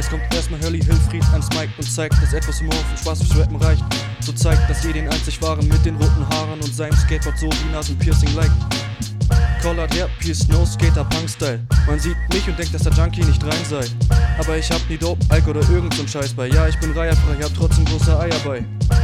Jetzt kommt erstmal Hurley Hilfried ans Mic und zeigt, dass etwas Humor für Spaß fürs Rappen reicht. So zeigt, dass ihr den einzig wahren mit den roten Haaren und seinem Skateboard so wie Nasenpiercing like. Collard, ja, Pierce, No Skater, Punk-Style. Man sieht mich und denkt, dass der Junkie nicht rein sei. Aber ich hab nie Dope, Alk oder irgend so'n Scheiß bei. Ja, ich bin reierfrei, hab trotzdem große Eier bei.